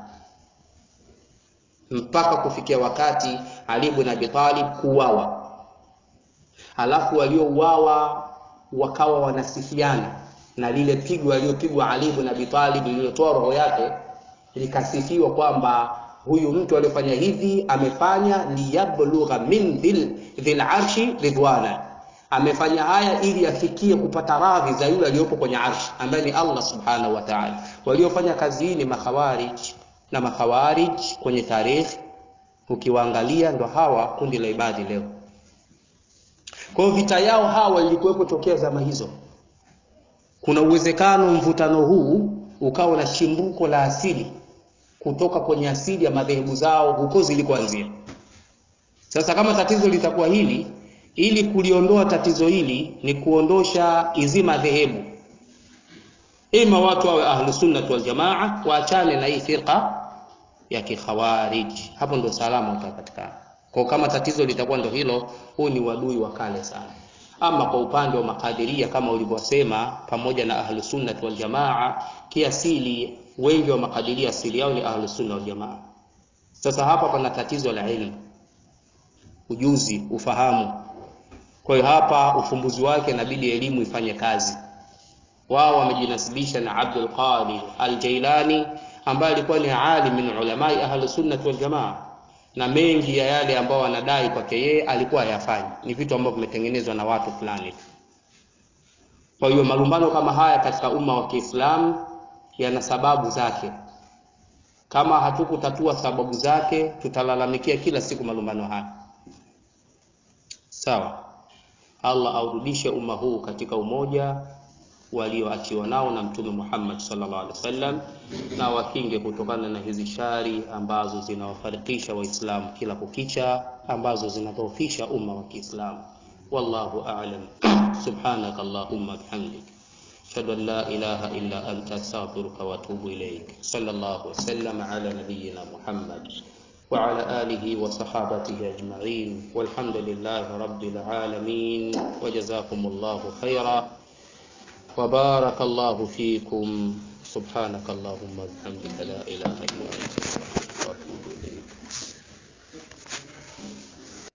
mpaka kufikia wakati Ali ibn Abi Talib kuuawa. Halafu waliouawa wakawa wanasifiana na lile pigo aliyopigwa Ali ibn Abi Talib lililotoa roho yake, likasifiwa kwamba huyu mtu aliyofanya hivi amefanya liyablugha min dhil dhil arshi ridwana, amefanya haya ili afikie kupata radhi za yule aliyopo kwenye arshi ambaye ni Allah subhanahu wa ta'ala. Waliofanya kazi hii ni makhawarij, na makhawarij kwenye tarehe ukiwaangalia ndo hawa kundi la Ibadhi leo. Kwa hiyo vita yao hawa ilikuwepo tokea zama hizo. Kuna uwezekano mvutano huu ukawa na chimbuko la asili kutoka kwenye asili ya madhehebu zao huko zilikoanzia. Sasa kama tatizo litakuwa hili, ili kuliondoa tatizo hili ni kuondosha hizi madhehebu. Ima watu wawe Ahlus Sunnah wal Jamaa waachane na hii firqa ya kikhawarij. Hapo ndo salama utapatikana. Kwa kama tatizo litakuwa ndo hilo, huu ni wadui wa kale sana. Ama kwa upande wa makadiria kama ulivyosema, pamoja na Ahlus Sunnah wal Jamaa, kiasili wengi wa makadiria asili yao ni Ahlus Sunnah wal Jamaa. Sasa hapa pana tatizo la elimu, ujuzi, ufahamu. Kwa hiyo hapa ufumbuzi wake inabidi elimu ifanye kazi. Wao wamejinasibisha na Abdul Qadir Al-Jailani ambaye alikuwa ni alim min ulamai Ahlus Sunnah wal Jamaa, na mengi ya yale ambao wanadai kwake yeye alikuwa yafanya ni vitu ambavyo vimetengenezwa na watu fulani. Kwa hiyo malumbano kama haya katika umma wa Kiislamu yana sababu zake. Kama hatukutatua sababu zake, tutalalamikia kila siku malumbano haya. Sawa. Allah aurudishe umma huu katika umoja walioachiwa nao na Mtume Muhammad sallallahu alaihi wasallam, na wakinge kutokana na hizi shari ambazo zinawafarikisha waislamu kila kukicha, ambazo zinadhoofisha umma wa Kiislamu. Wallahu a'lam. Subhanakallahumma bihamdik, ashhadu an la ilaha illa anta, astaghfiruka wa atubu ilayk. Sallallahu wasallam ala nabiyyina Muhammad wa ala alihi wa sahabatihi ajma'in, walhamdulillahi rabbil alamin, wa jazakumullahu khairan wa barakallahu fikum. Subhanakallahumma wa bihamdika, la ilaha illa anta.